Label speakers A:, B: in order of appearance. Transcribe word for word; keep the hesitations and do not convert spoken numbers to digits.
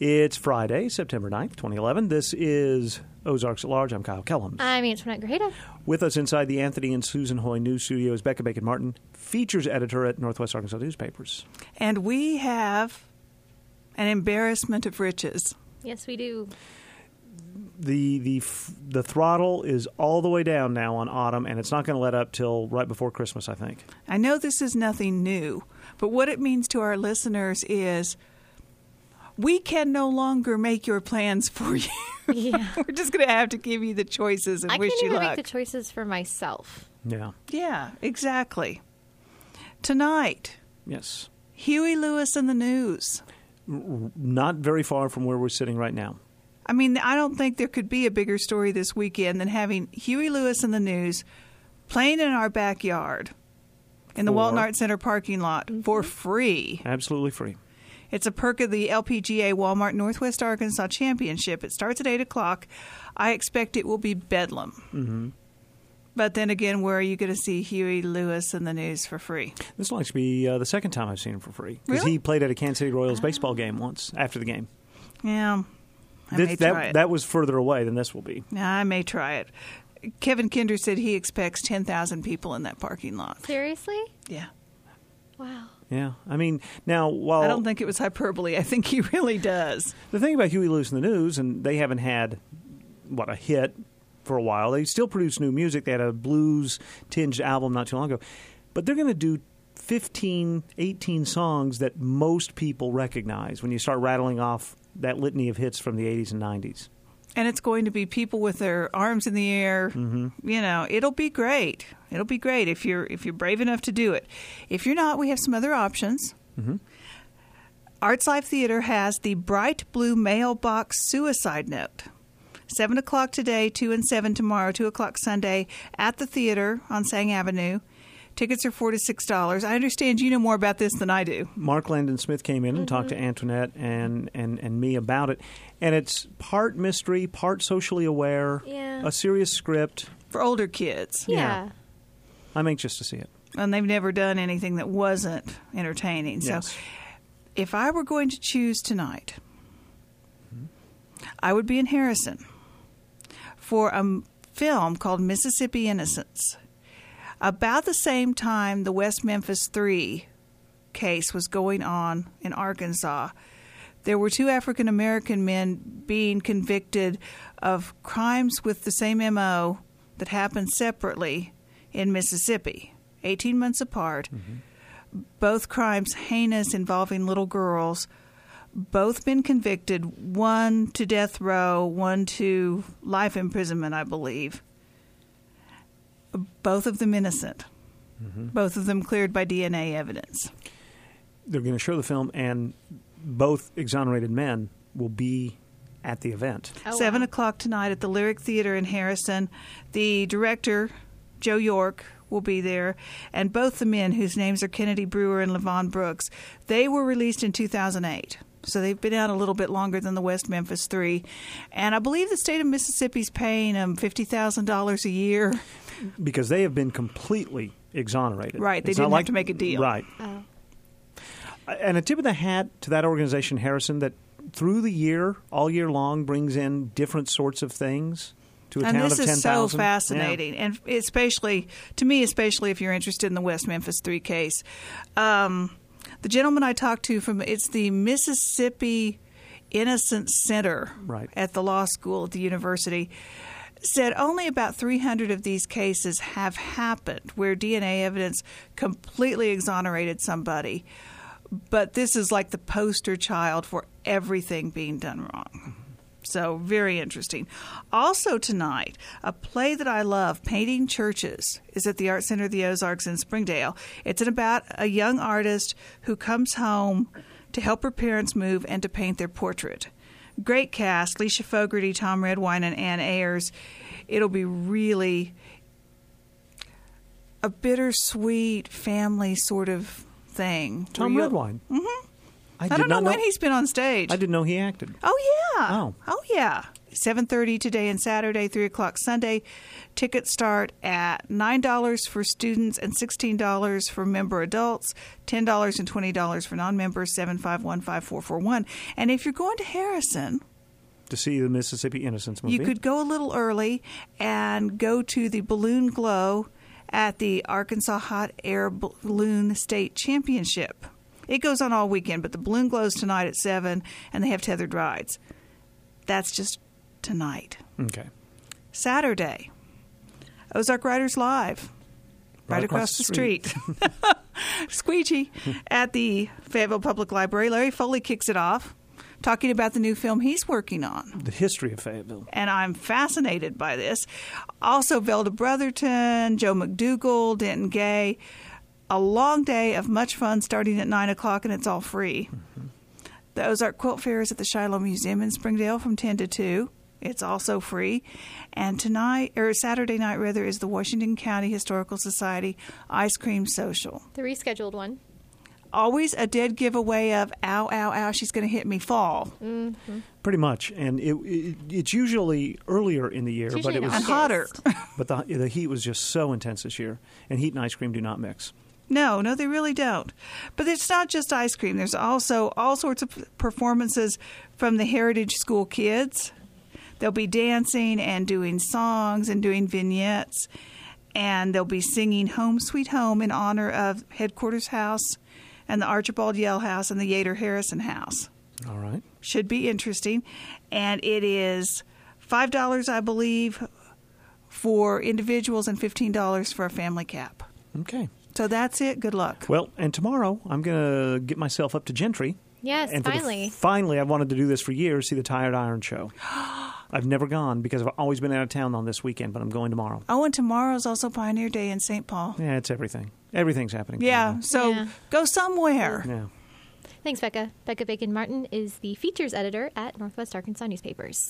A: It's Friday, September ninth, twenty eleven. This is Ozarks at Large. I'm Kyle Kellums.
B: I'm Antoinette Grajeda.
A: With us inside the Anthony and Susan Hoy News Studio is Becca Bacon-Martin, features editor at Northwest Arkansas Newspapers.
C: And we have an embarrassment of riches.
B: Yes, we do.
A: The the the throttle is all the way down now on autumn, and it's not going to let up till right before Christmas, I think.
C: I know this is nothing new, but what it means to our listeners is we can no longer make your plans for you.
B: Yeah.
C: We're just going to have to give you the choices and
B: I
C: wish
B: can't
C: you
B: even
C: luck.
B: make the choices for myself.
A: Yeah.
C: Yeah, exactly. Tonight,
A: Yes.
C: Huey Lewis and the News.
A: Not very far from where we're sitting right now.
C: I mean, I don't think there could be a bigger story this weekend than having Huey Lewis and the News playing in our backyard in the
A: For-
C: Walton Arts Center parking lot
B: Mm-hmm.
C: for free.
A: Absolutely free.
C: It's a perk of the L P G A Walmart Northwest Arkansas Championship. It starts at eight o'clock. I expect it will be bedlam.
A: Mm-hmm.
C: But then again, where are you going to see Huey Lewis and the News for free?
A: This will actually be uh, the second time I've seen him for free. Because
C: Really?
A: he played at a Kansas City Royals baseball game once after the game.
C: Yeah, I
A: This-
C: may
A: that,
C: try it.
A: that was further away than this will be.
C: Yeah, I may try it. Kevin Kinder said he expects ten thousand people in that parking lot.
B: Seriously?
C: Yeah.
B: Wow.
A: Yeah. I mean, now, while
C: I don't think it was hyperbole. I think he really does.
A: the thing about Huey Lewis and the News, and they haven't had, what, a hit for a while. They still produce new music. They had a blues-tinged album not too long ago. But they're going to do fifteen, eighteen songs that most people recognize when you start rattling off that litany of hits from the eighties and nineties.
C: And it's going to be people with their arms in the air.
A: Mm-hmm.
C: You know, it'll be great. It'll be great if you're if you're brave enough to do it. If you're not, we have some other options.
A: Mm-hmm.
C: Arts Life Theater has the Bright Blue Mailbox Suicide Note. Seven o'clock today, two and seven tomorrow, two o'clock Sunday at the theater on Sang Avenue. Tickets are four to six dollars. I understand you know more about this than I do.
A: Mark Landon Smith came in and
B: Mm-hmm.
A: talked to Antoinette and, and, and me about it. And it's part mystery, part socially aware,
B: Yeah.
A: a serious script.
C: For older kids.
B: Yeah.
A: Yeah. I'm anxious to see it.
C: And they've never done anything that wasn't entertaining. So
A: Yes.
C: if I were going to choose tonight, I would be in Harrison for a m- film called Mississippi Innocence. About the same time the West Memphis Three case was going on in Arkansas, there were two African American men being convicted of crimes with the same M O that happened separately in Mississippi, eighteen months apart. Both crimes heinous, involving little girls. Both been convicted, one to death row, one to life imprisonment, I believe. Both of them innocent.
A: Mm-hmm.
C: Both of them cleared by D N A evidence.
A: They're going to show the film, and both exonerated men will be at the event.
B: Oh,
C: Seven
B: wow.
C: o'clock tonight at the Lyric Theater in Harrison. The director, Joe York, will be there, and both the men, whose names are Kennedy Brewer and Levon Brooks, they were released in two thousand eight. So they've been out a little bit longer than the West Memphis Three. And I believe the state of Mississippi's paying them fifty thousand dollars a year.
A: Because they have been completely exonerated.
C: Right, they
A: It's not
C: didn't have
A: like-
C: to make a deal.
A: Right.
B: Oh.
A: And a tip of the hat to that organization, Harrison, that through the year, all year long, brings in different sorts of things to a
C: And
A: town
C: this
A: of ten
C: is so
A: thousand.
C: fascinating, and especially to me, especially if you're interested in the West Memphis Three case. Um, the gentleman I talked to from it's the Mississippi Innocence Center
A: Right.
C: at the law school at the university said only about three hundred of these cases have happened where D N A evidence completely exonerated somebody. But this is like the poster child for everything being done wrong. So very interesting. Also tonight, a play that I love, Painting Churches, is at the Art Center of the Ozarks in Springdale. It's about a young artist who comes home to help her parents move and to paint their portrait. Great cast, Leisha Fogarty, Tom Redwine, and Ann Ayers. It'll be really a bittersweet family sort of thing.
A: Tom
C: where you'll-
A: Redwine. Mm-hmm. I,
C: I
A: did
C: don't know
A: not
C: when he's been on stage.
A: I didn't know he acted.
C: Oh, yeah.
A: Oh.
C: Oh, yeah. seven thirty today and Saturday, three o'clock Sunday. Tickets start at nine dollars for students and sixteen dollars for member adults, ten dollars and twenty dollars for non-members, seven five one, five four four one. And if you're going to Harrison,
A: to see the Mississippi Innocence movie,
C: you could go a little early and go to the Balloon Glow at the Arkansas Hot Air Balloon State Championship. It goes on all weekend, but the Balloon Glow's tonight at seven, and they have tethered rides. That's just tonight.
A: Okay.
C: Saturday, Ozark Riders Live, right, right across, across the street. street. Squeegee at the Fayetteville Public Library. Larry Foley kicks it off, talking about the new film he's working on.
A: The history of Fayetteville.
C: And I'm fascinated by this. Also, Velda Brotherton, Joe McDougall, Denton Gay. A long day of much fun starting at nine o'clock, and it's all free. Mm-hmm. The Ozark Quilt Fair is at the Shiloh Museum in Springdale from ten to two. It's also free. And tonight, or Saturday night rather, is the Washington County Historical Society Ice Cream Social.
B: The rescheduled one.
C: Always a dead giveaway of ow, ow, ow, she's going to hit me fall.
B: Mm-hmm.
A: Pretty much. And it, it it's usually earlier in the year,
B: it's
A: but it was
C: and hotter.
A: But the, the heat was just so intense this year. And heat and ice cream do not mix.
C: No, no, they really don't. But it's not just ice cream. There's also all sorts of performances from the Heritage School kids. They'll be dancing and doing songs and doing vignettes. And they'll be singing Home Sweet Home in honor of Headquarters House and the Archibald Yell House and the Yater Harrison House.
A: All right.
C: Should be interesting. And it is five dollars, I believe, for individuals and fifteen dollars for a family cap.
A: Okay.
C: So that's it. Good luck.
A: Well, and tomorrow I'm going to get myself up to Gentry.
B: Yes,
A: and for
B: finally.
A: The, finally, I've wanted to do this for years, see the Tired Iron Show. I've never gone because I've always been out of town on this weekend, but I'm going tomorrow.
C: Oh, and tomorrow's also Pioneer Day in Saint Paul.
A: Yeah, it's everything. Everything's happening.
C: Yeah,
A: tomorrow.
C: so
B: Yeah.
C: go somewhere.
A: Yeah.
B: Thanks, Becca. Becca Bacon Martin is the features editor at Northwest Arkansas Newspapers.